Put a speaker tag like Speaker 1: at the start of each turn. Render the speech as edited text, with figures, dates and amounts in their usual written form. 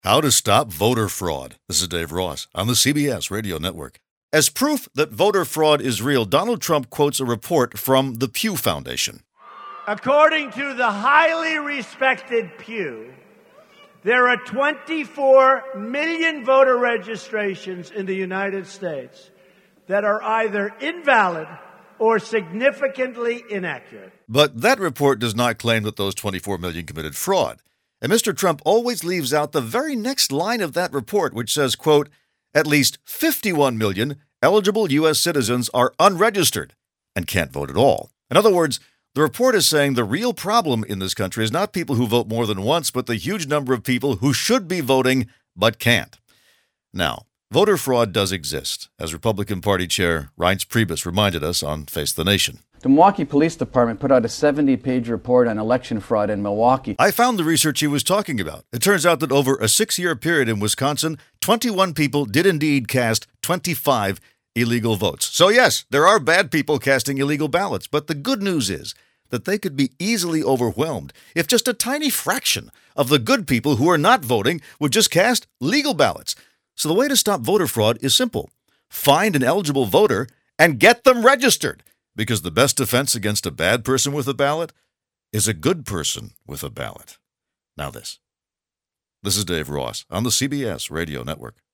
Speaker 1: How to Stop Voter Fraud. This is Dave Ross on the CBS Radio Network. As proof that voter fraud is real, Donald Trump quotes a report from the Pew Foundation.
Speaker 2: According to the highly respected Pew, there are 24 million voter registrations in the United States that are either invalid or significantly inaccurate.
Speaker 1: But that report does not claim that those 24 million committed fraud. And Mr. Trump always leaves out the very next line of that report, which says, quote, at least 51 million eligible U.S. citizens are unregistered and can't vote at all. In other words, the report is saying the real problem in this country is not people who vote more than once, but the huge number of people who should be voting but can't. Now, voter fraud does exist, as Republican Party Chair Reince Priebus reminded us on Face the Nation.
Speaker 3: The Milwaukee Police Department put out a 70-page report on election fraud in Milwaukee.
Speaker 1: I found the research he was talking about. It turns out that over a 6-year period in Wisconsin, 21 people did indeed cast 25 illegal votes. So yes, there are bad people casting illegal ballots, but the good news is that they could be easily overwhelmed if just a tiny fraction of the good people who are not voting would just cast legal ballots. So the way to stop voter fraud is simple. Find an eligible voter and get them registered. Because the best defense against a bad person with a ballot is a good person with a ballot. Now this. This is Dave Ross on the CBS Radio Network.